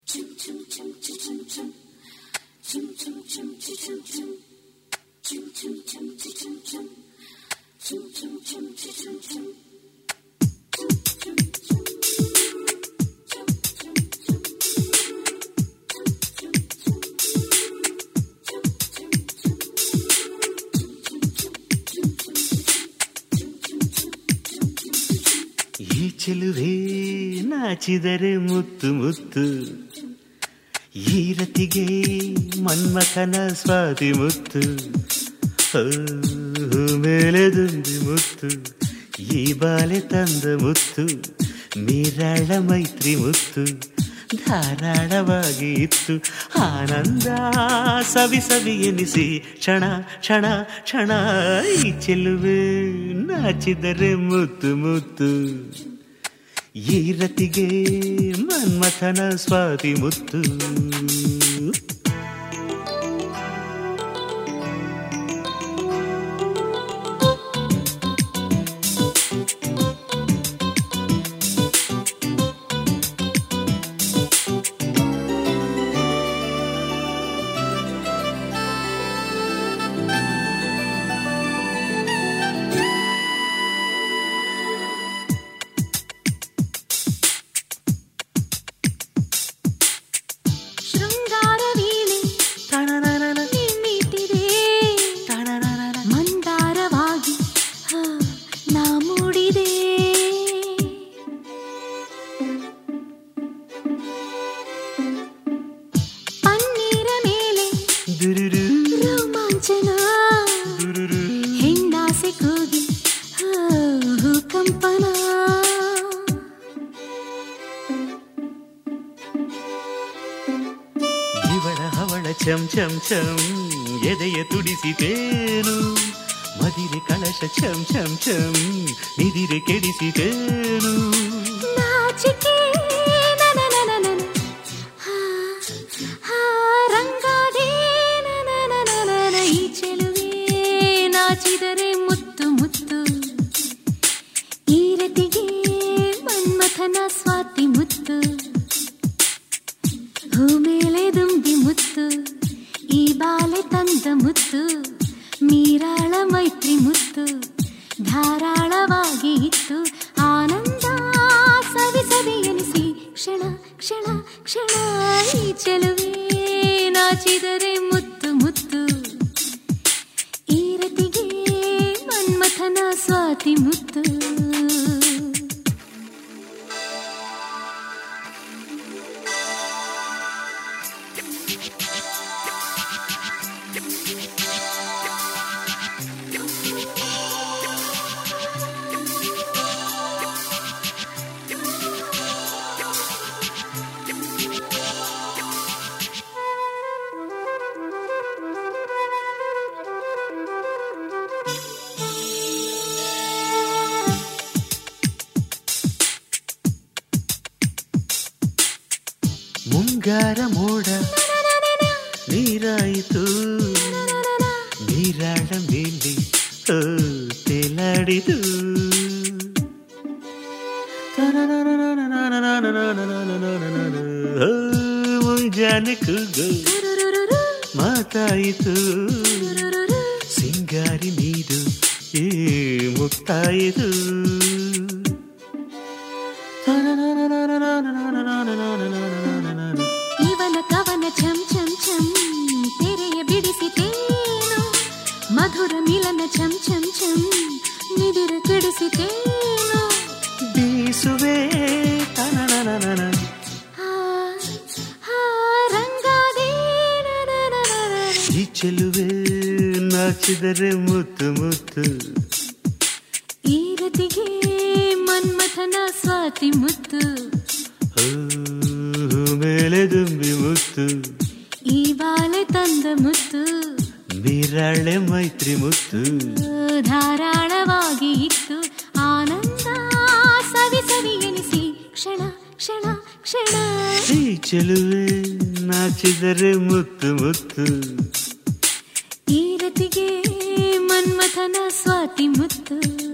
ಈ ಚೆಲುವೆ ನಾಚಿದರೆ ಮುತ್ತು ಮುತ್ತು, ಈ ರತಿಗೆ ಮನ್ಮಥನ ಸ್ವಾತಿ ಮುತ್ತು, ಮೇಲೆ ದುಂಬಿ ಮುತ್ತು, ಈ ಬಾಲೆ ತಂದ ಮುತ್ತು, ಮೀರಾಳ ಮೈತ್ರಿ ಮುತ್ತು, ಧಾರಾಳವಾಗಿ ಇತ್ತು ಆನಂದ ಸವಿ ಸವಿ ಎನಿಸಿ ಕ್ಷಣ ಕ್ಷಣ ಕ್ಷಣ. ಈ ಚೆಲುವೆ ನಾಚಿದರೆ ಮುತ್ತು ಮುತ್ತು, ಈ ರತಿಗೆ ಮನ್ಮಥನ ಸ್ವಾತಿ ಮುತ್ತು. ರೋಮಾಂಚನ ಹೆಣ್ಣಾಸೆ ಕೂಗಿ ಕಂಪನ, ಇವಳ ಹವಳ ಚಂ ಚಂ ಚಂ ಎದೆಯ ತುಡಿಸಿತೇನು, ಮದಿರೆ ಕಳಶ ಚಂ ಚಂ ಚಂ ನಿದಿರೆ ಕೆಡಿಸಿತೇನು. ನಾಚಿಕೆ ಈ ಚೆಲುವೆ ನಾಚಿದರೆ ಮುತ್ತು ಮುತ್ತು, ಈ ರತಿಗೆ ಮನ್ಮಥನ ಸ್ವಾತಿ ಮುತ್ತು, ಹೂ ಮೇಲೆ ದುಂಬಿ ಮುತ್ತು, ಈ ಬಾಲೆ ತಂದ ಮುತ್ತು, ಮೀರಾಳ ಮೈತ್ರಿ ಮುತ್ತು, ಧಾರಾಳವಾಗಿ ಇತ್ತು ಆನಂದ ಸವಿ ಸವಿ ಎನಿಸಿ ಕ್ಷಣ ಕ್ಷಣ ಕ್ಷಣ. ಈ ಚೆಲುವೆ ನಾಚಿದರೆ ಮುತ್ತು ಮುತ್ತು, ಈ ರತಿಗೆ ಮನ್ಮಥನ ಸ್ವಾತಿ ಮುತ್ತು. ಮುಂಗಾರ ಮೋಡ ನೀರಾಯಿತು, ನೀರಾಳ ಮೇಲೆ ತೇಲಾಡಿತು, ಮುಂಜಾನೆ ಕೂಗು ಮಾತಾಯಿತು, ಸಿಂಗಾರಿ ನೀರು ಮುಕ್ತಾಯಿತು. ಇವನ ಕವನ ಛಂ ಛಂ ಛಂ ತೆರೆಯ ಬಿಡಿಸಿತೇನು, ಮಧುರ ಮಿಲನ ಛಂ ಛಂ ಛಂ ನಿದಿರ ಕೆಡಿಸಿತೇನು. ಬೀಸುವೆ ರಂಗಾದೆ ಈ ಚೆಲುವೆ ನಾಚಿದರೆ ಮುತ್ತು ಮುತ್ತು, ಈ ರತಿಗೆ ಮನ್ಮಥನ ಸ್ವಾತಿ ಮುತ್ತು, ಮೇಲೆ ದುಂಬಿ ಮುತ್ತು, ಈ ಬಾಲೆ ತಂದ ಮುತ್ತು, ಮೀರಾಳೆ ಮೈತ್ರಿ ಮುತ್ತು, ಧಾರಾಳವಾಗಿ ಇತ್ತು ಆನಂದ ಸವಿ ಸವಿ ಎನಿಸಿ ಕ್ಷಣ ಕ್ಷಣ ಕ್ಷಣ. ಈ ಚೆಲುವೆ ನಾಚಿದರೆ ಮುತ್ತು ಮುತ್ತು, ಈ ರತಿಗೆ ಮನ್ಮಥನ ಸ್ವಾತಿ ಮುತ್ತು.